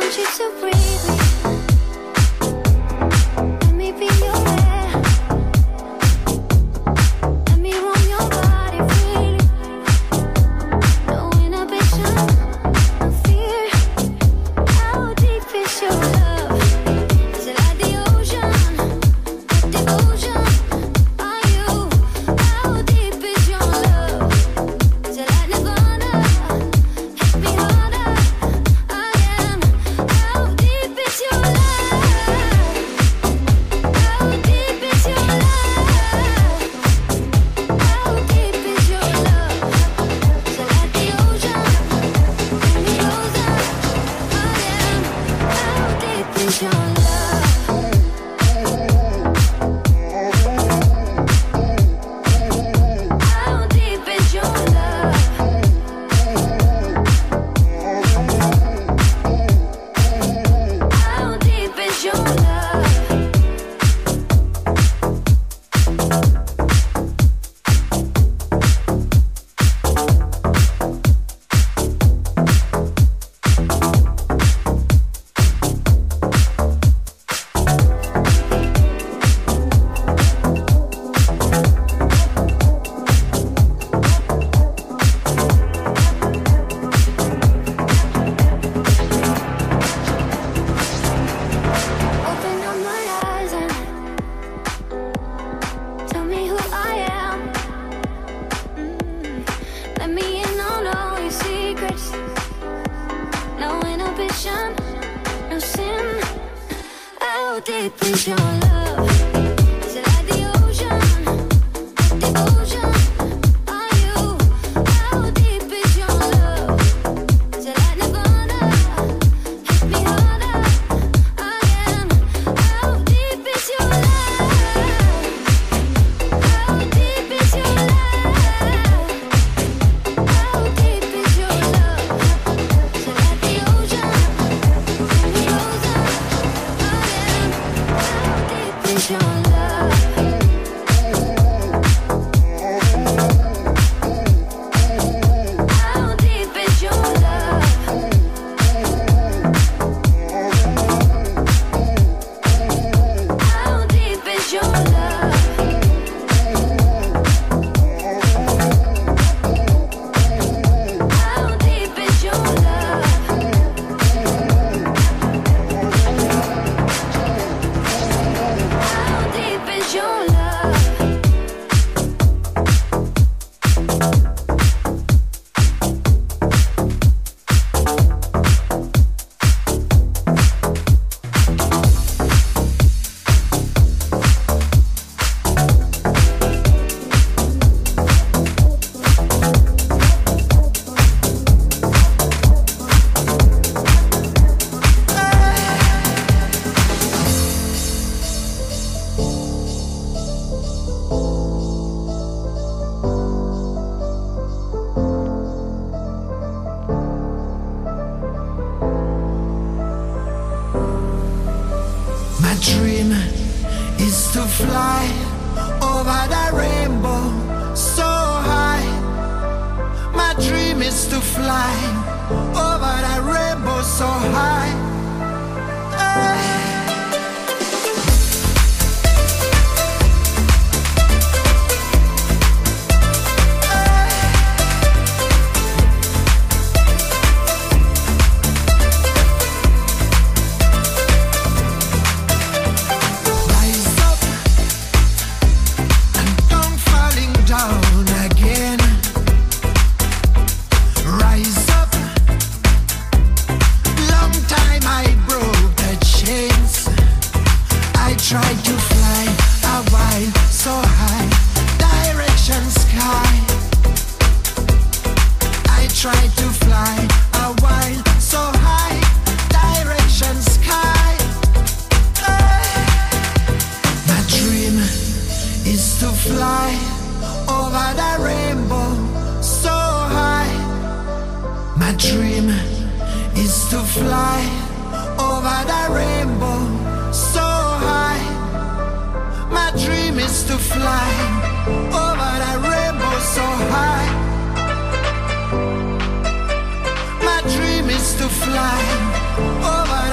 fly over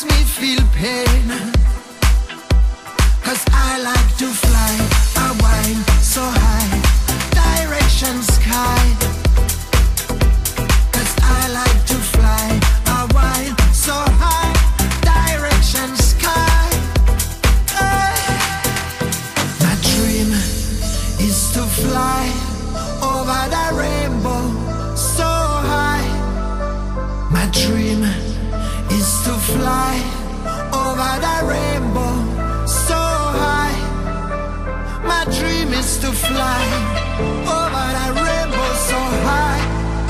makes me feel pain. 'Cause I like to fly a while so high, direction sky. 'Cause I like to fly a while so high, direction sky. My dream is to fly over the rainbow so high. My dream is to fly over the rainbow so high. My dream is to fly over the rainbow so high.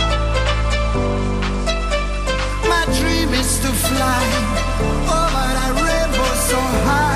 My dream is to fly over the rainbow so high.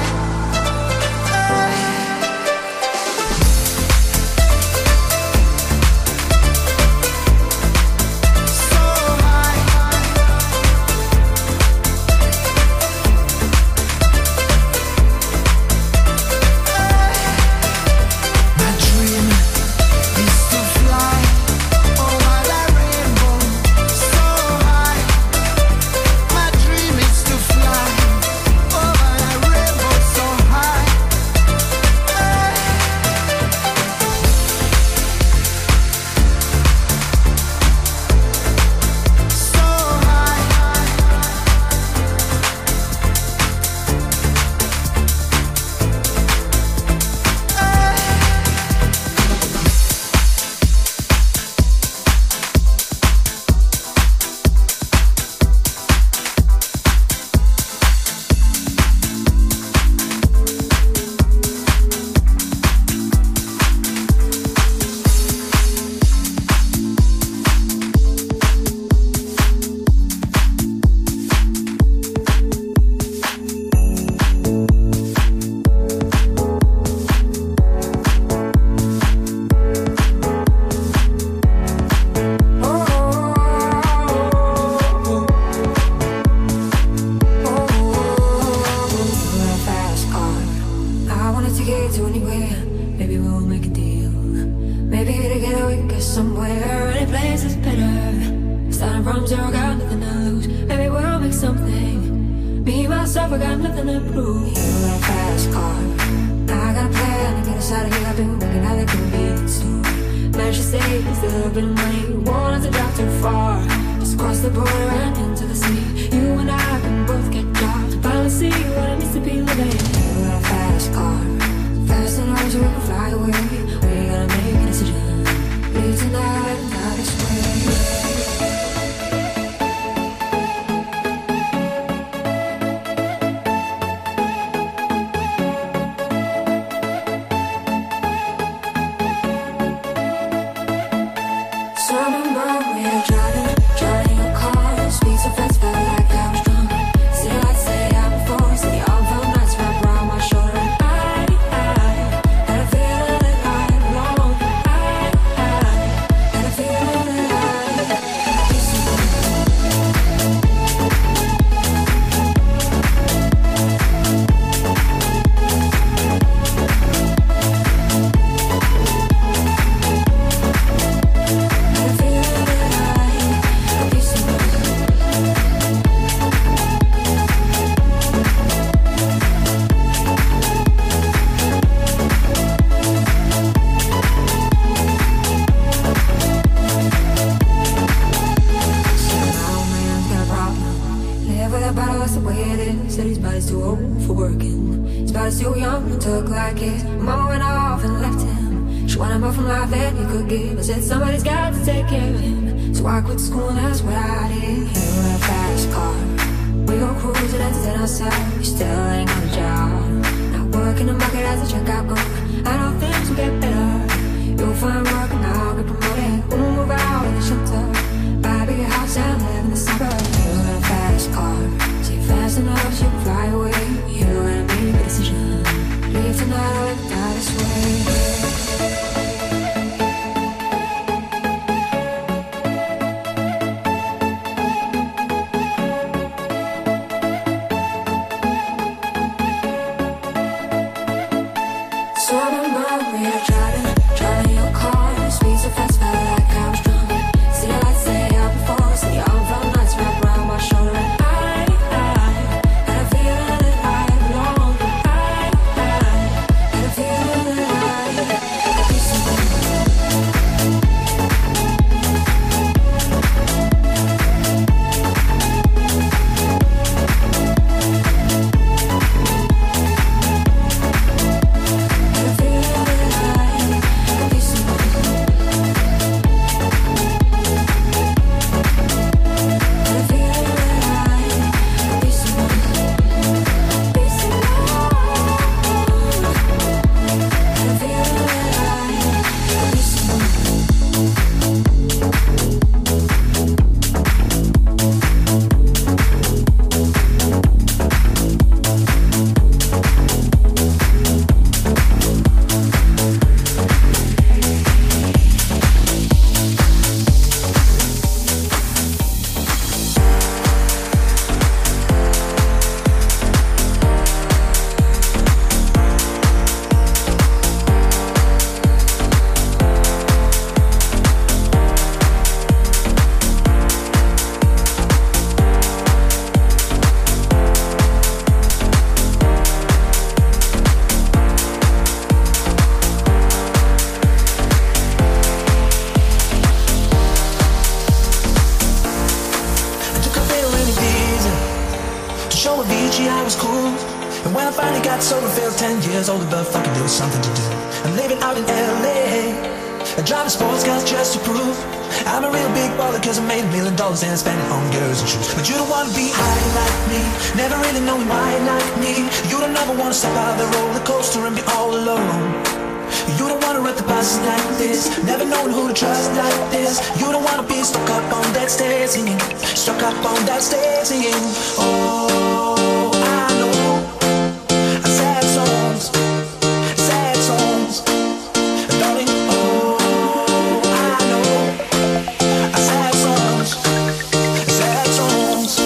know Avicii, I was cool. And when I finally got sober, felt 10 years older, but fucking there was something to do. I'm living out in LA, I drive a sports car just to prove I'm a real big baller, cause I made $1 million and I spent it on girls and shoes. But you don't wanna be high like me, never really knowing why like me. You don't ever wanna step out the roller coaster and be all alone. You don't wanna ride the bus like this, never knowing who to trust like this. You don't wanna be stuck up on that stage singing, stuck up on that stage singing. Oh, I know sad songs, sad songs, darling. Oh, I know sad songs, sad songs.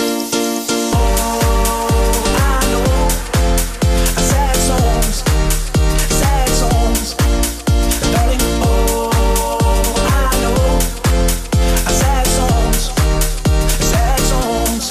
Oh, I know sad songs, sad songs, darling. Oh, I know sad songs, sad songs.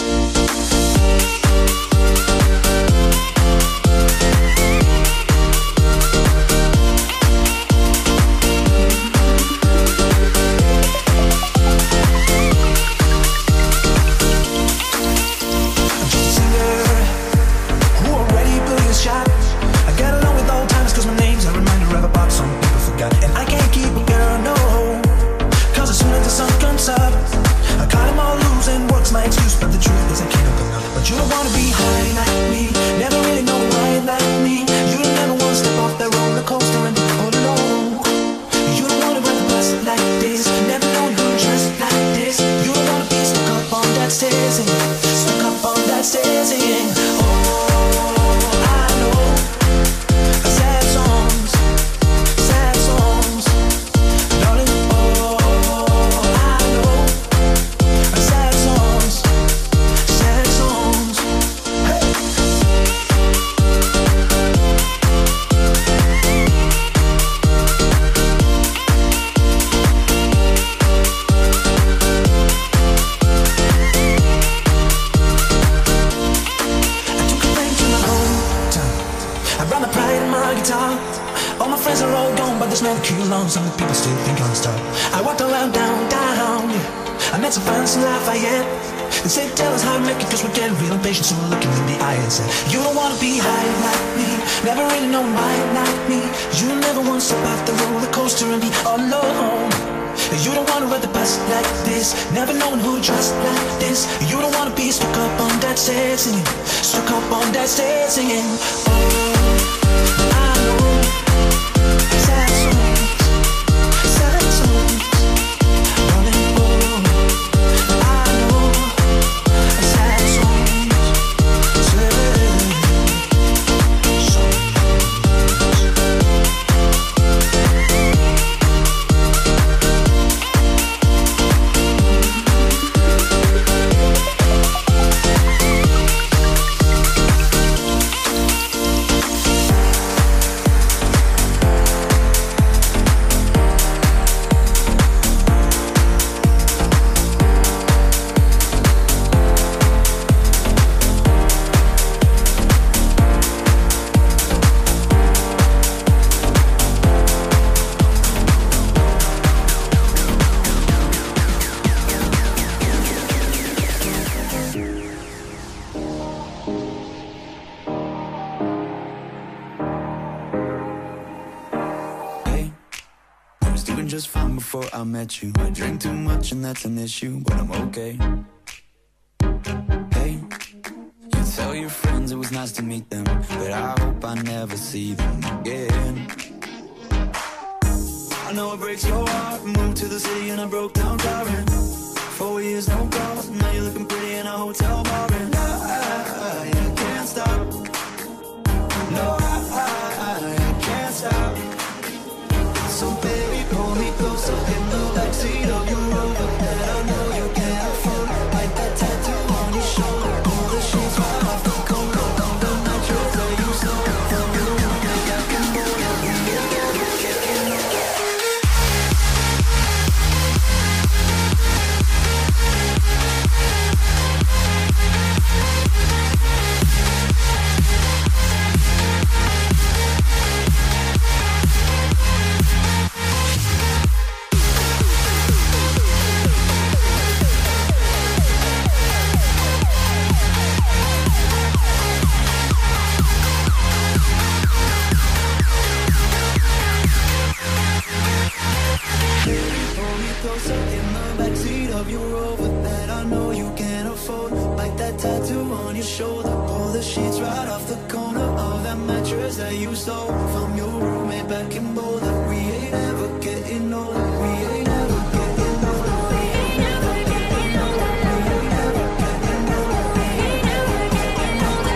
Stuck up on that stage singing. Oh, I know sad songs, sad songs, darling. Oh, I know sad songs, sad songs. Hey. All my friends are all gone, but there's no queue long. Some people still think I'm a star. I walked around downtown, yeah. I met some friends in Lafayette. They said, tell us how to make it, cause we're getting real impatient. So we're looking in the eye and said, you don't wanna be high like me, never really know why like me. You never wanna step off the roller coaster and be all alone. You don't wanna ride the bus like this, never knowing who to trust like this. You don't wanna be stuck up on that stage singing, stuck up on that stage singing. Oh, I know sad songs, sad songs, darling. Oh, I know sad songs, sad songs. Just fine before I met you. I drink too much and that's an issue, but I'm okay. Hey, you tell your friends it was nice to meet them, but I hope I never see them again. I know it breaks your heart. Moved to the city and I broke down crying. 4 years, no calls. Now you're looking pretty in a hotel bar, and I can't stop. No, I can't stop. So baby, pull me closer in the backseat of your Rover that I know you can't afford. Like that tattoo on your shoulder, pull the sheets right off the coat, on the mattress that you stole from your roommate back in Boulder. We together, kicking up. your shoulder. Pull the sheets right off the corner of that mattress that you stole from your roommate back in Boulder. We ain't ever getting older. We ain't ever getting older. We ain't ever getting older. We ain't ever getting older. We ain't ever getting older.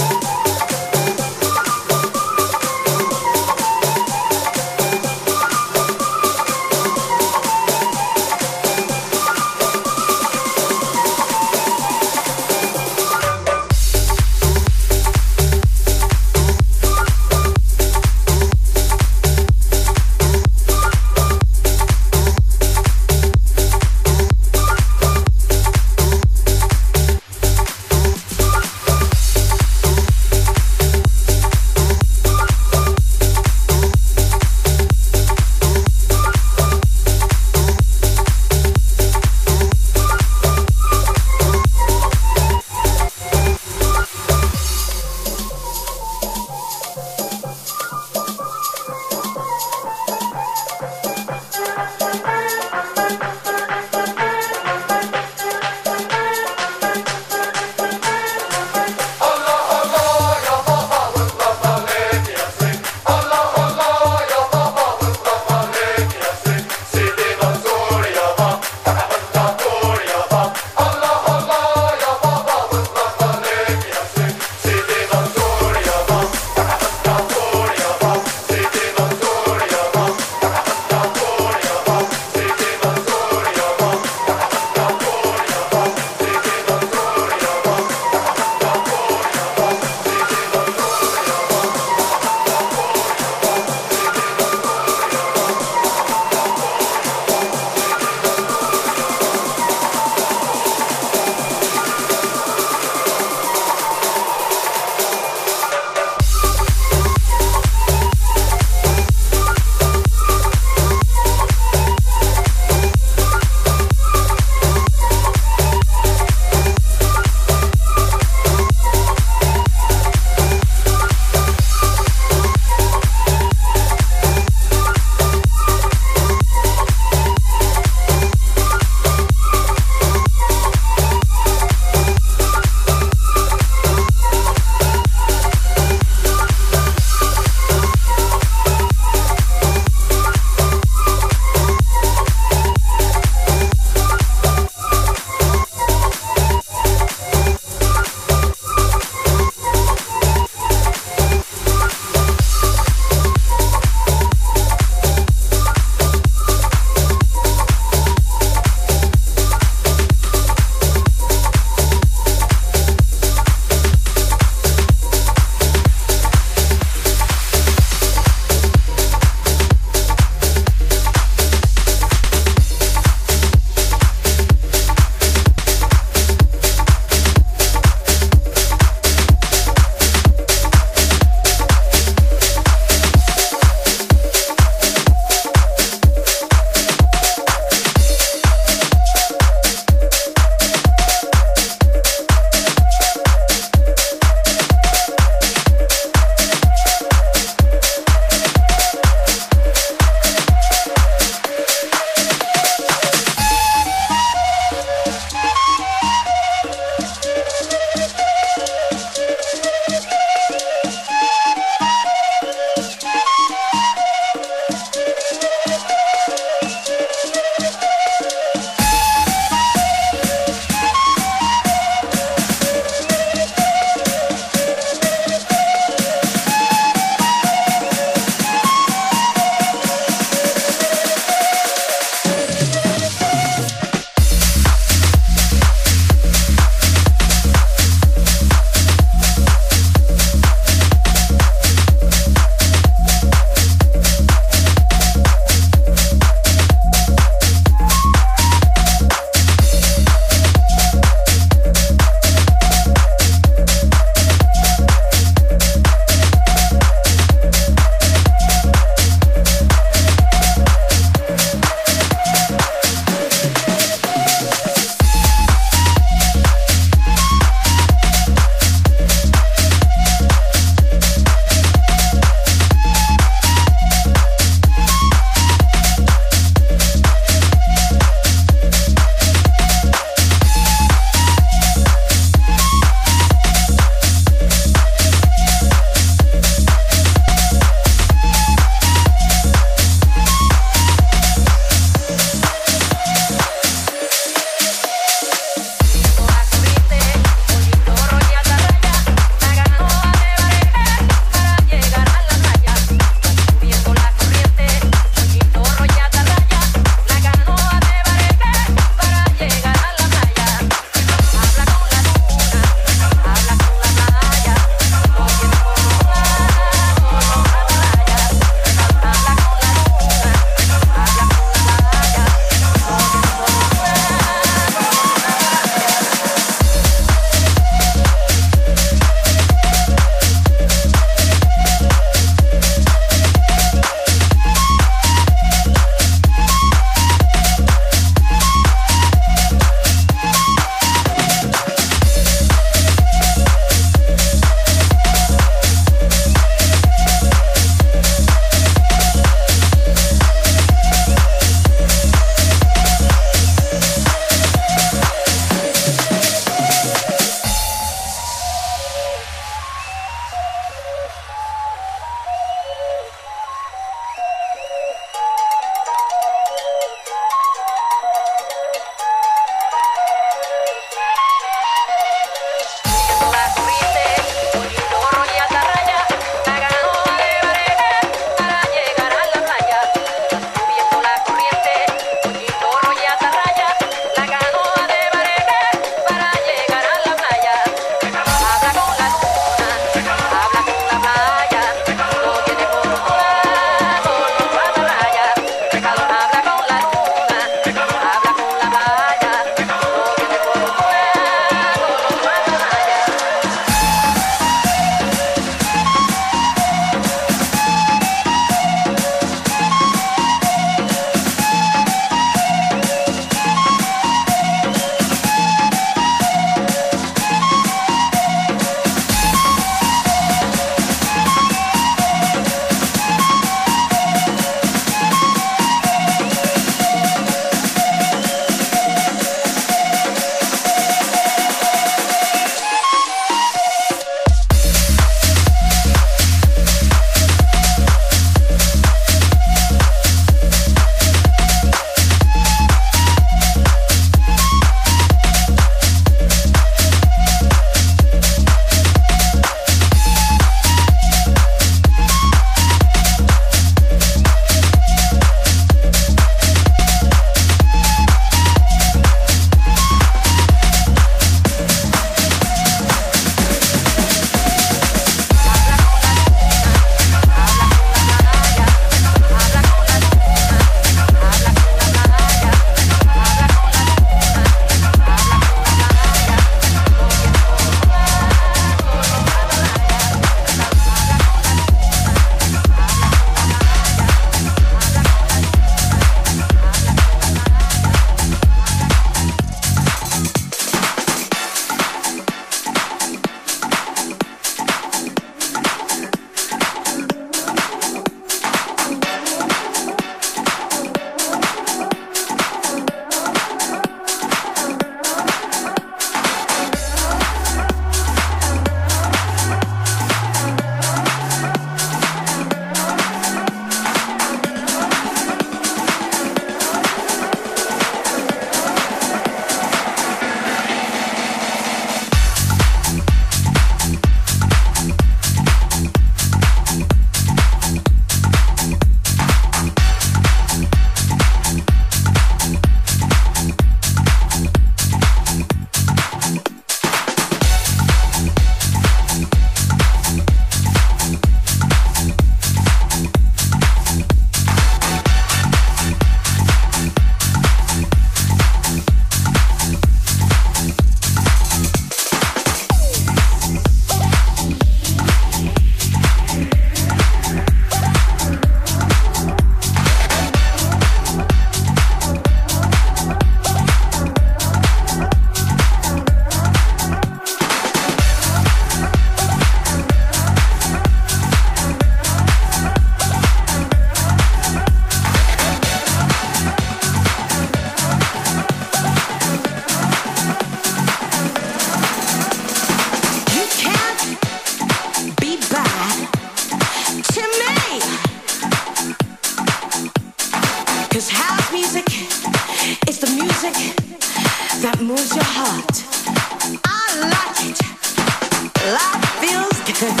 music that moves your heart. I like it. Life feels good.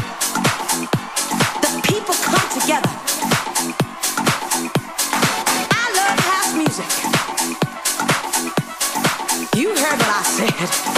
The people come together. I love house music. You heard what I said.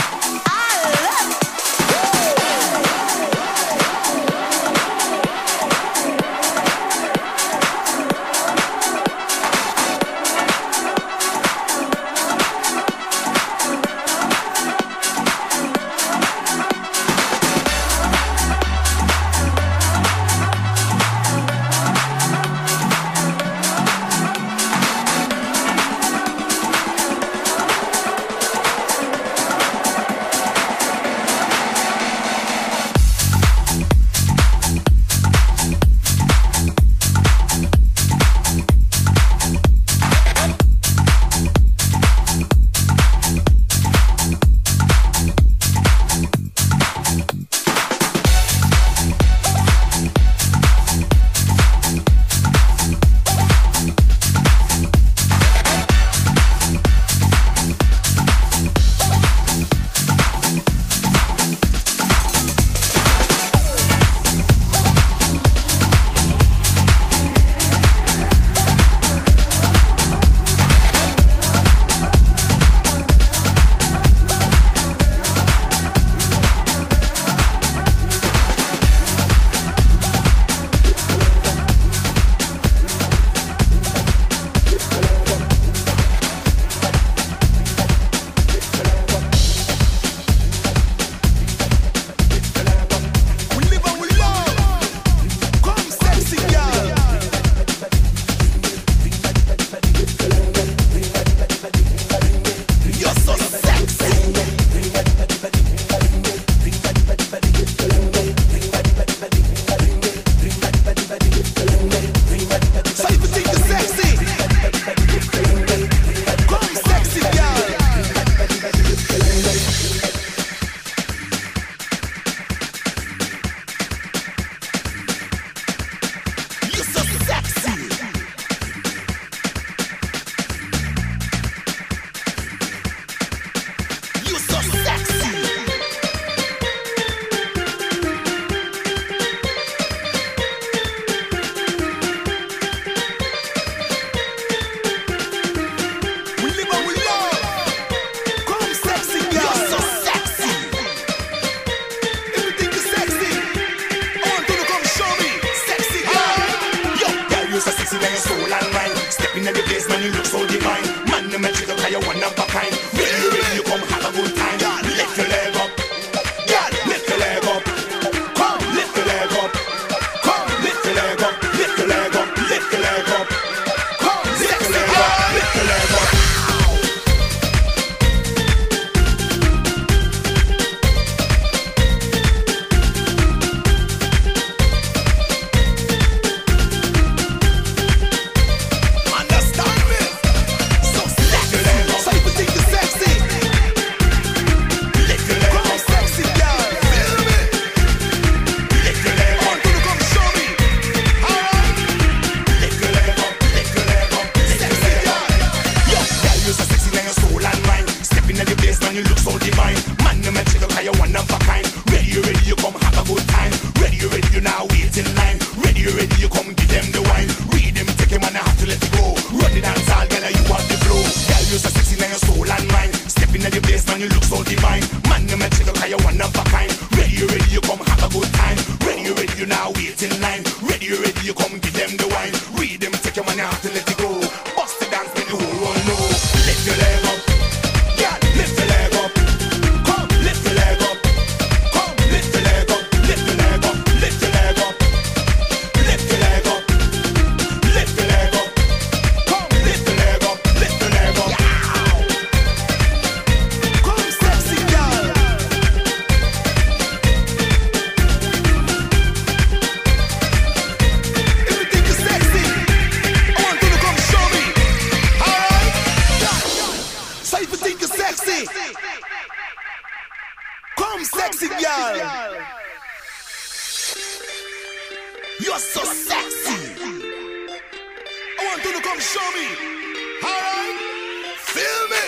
You're so sexy. I want you to come show me. Alright? Feel me?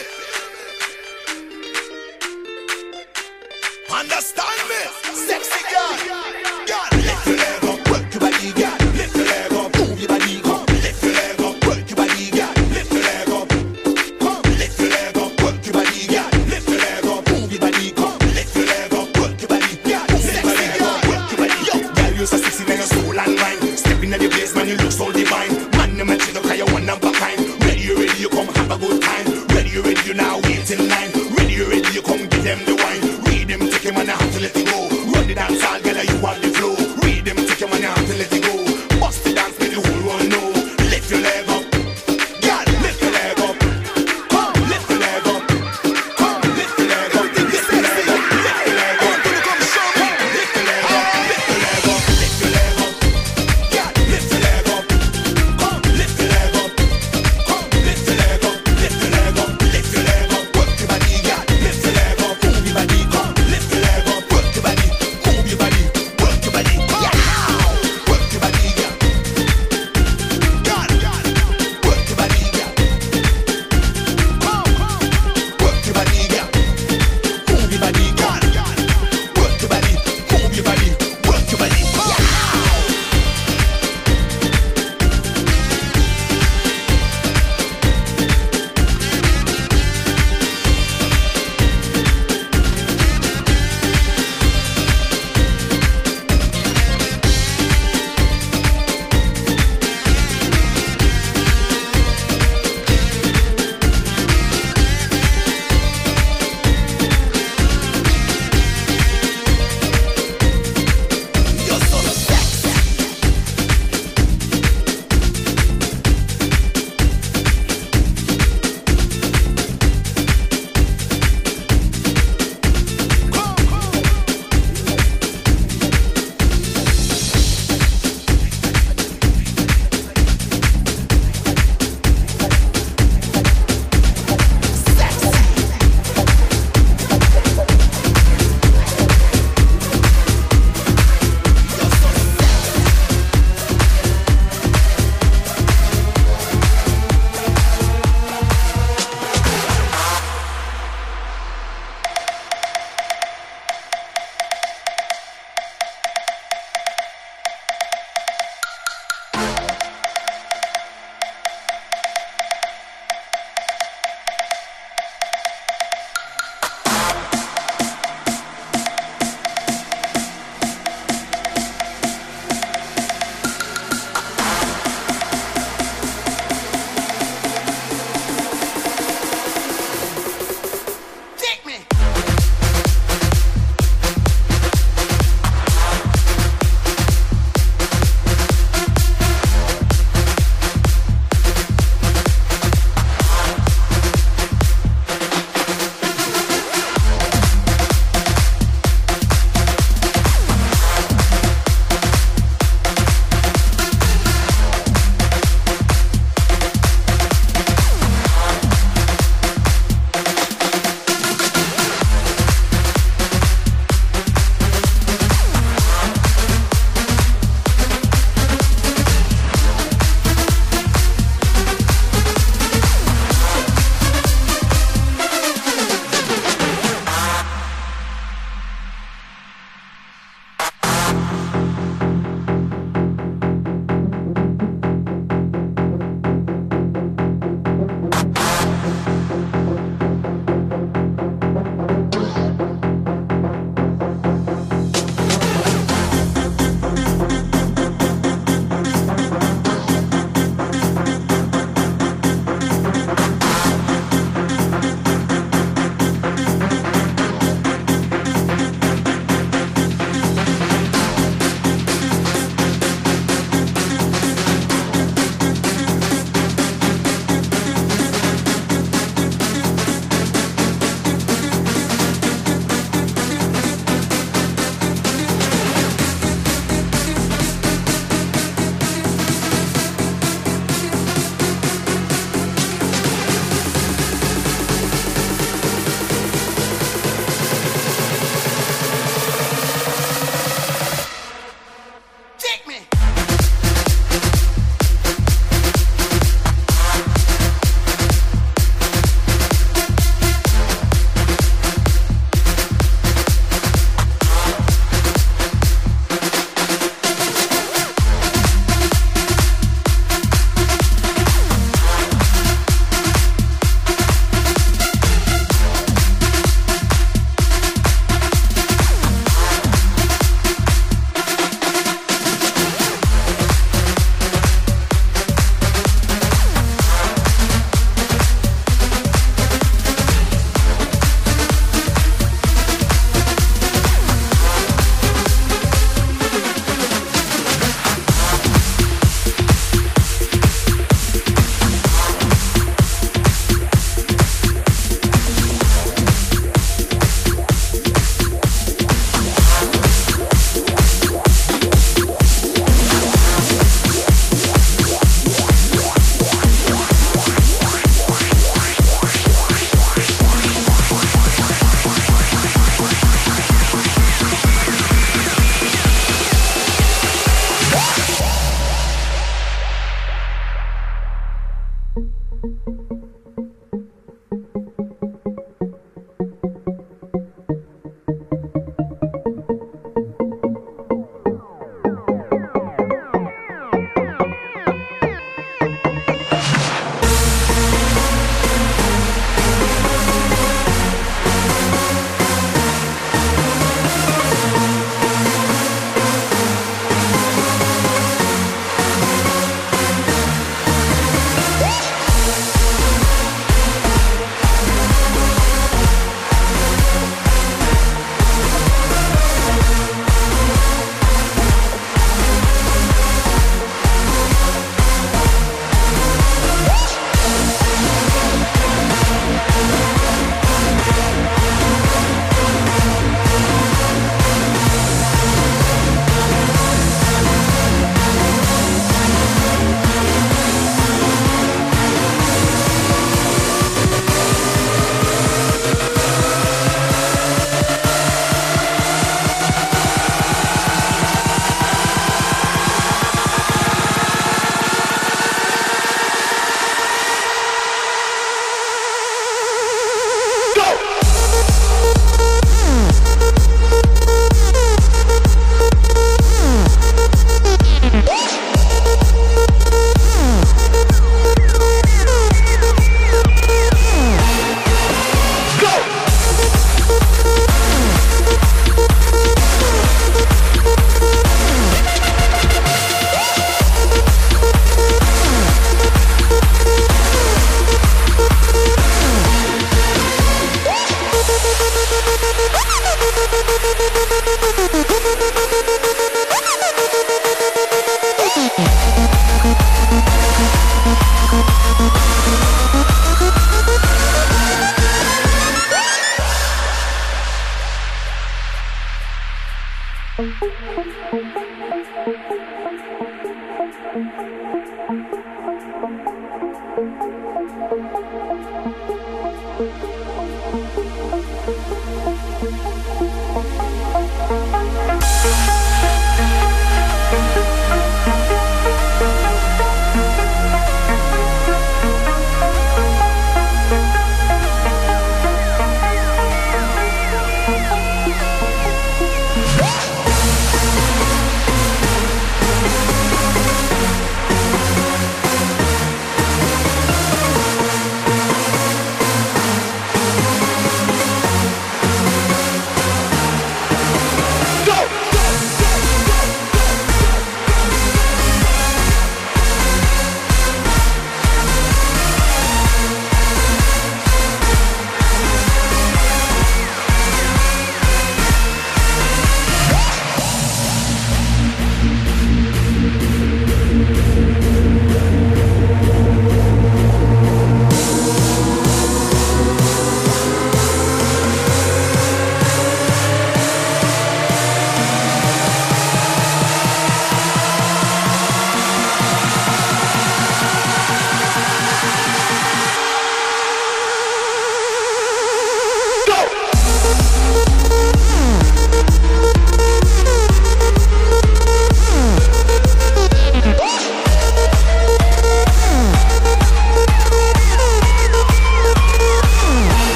understand me? Sexy girl, girl, lift your leg up, work your body, girl. Lift your leg up, move your body, come. Lift your leg up, work your body, girl. Lift your leg up, come. Lift your leg up, work your body, girl. Lift your leg up, move your body, come. Lift your leg up, work your body, girl. Sexy girl, work your body, yo. Girl, you're so sexy, now your soul and mind. Stepping at the place, man, you look so divine. Man, you mention the cry, you one of a kind. Ready, you come have a good time. Ready, you now wait in line. Ready, you come give them the wine. Read them, take him and I have to let it go. Run the dance, all girl, you want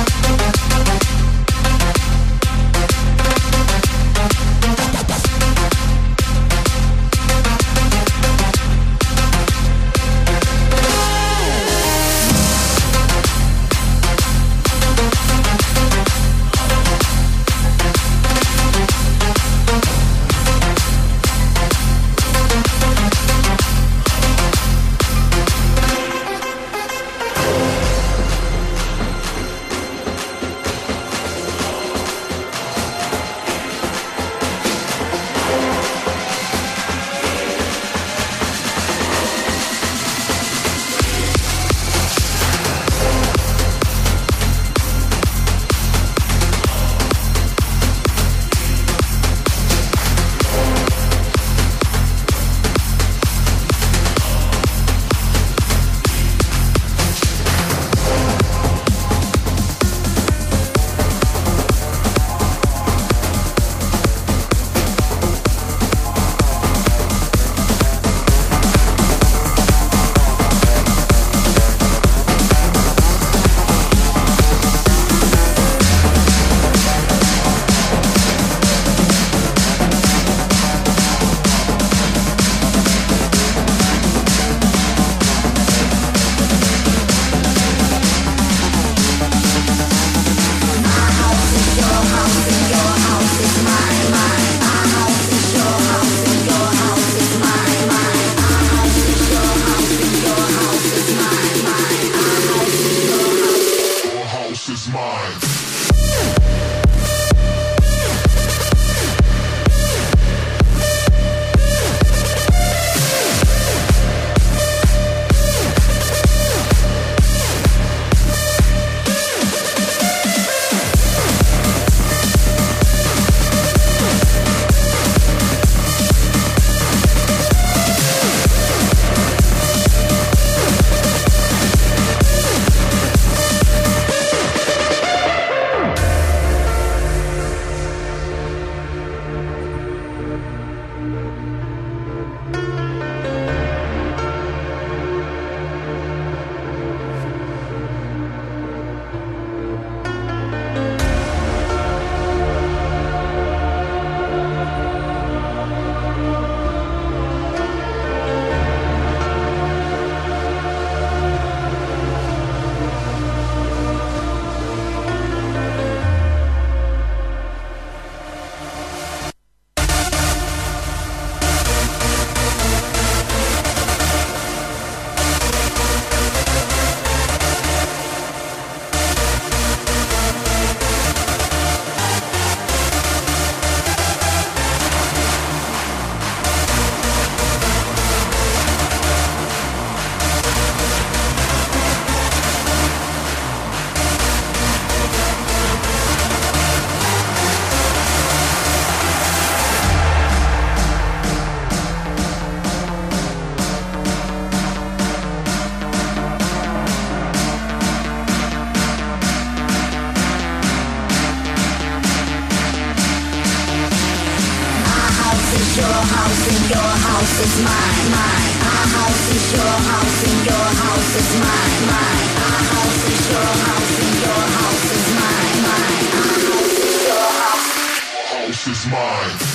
house is mine, mine. Our house is your house and your house is mine, mine. Our house is your house and your house is mine, mine. Our house is your house. House is mine.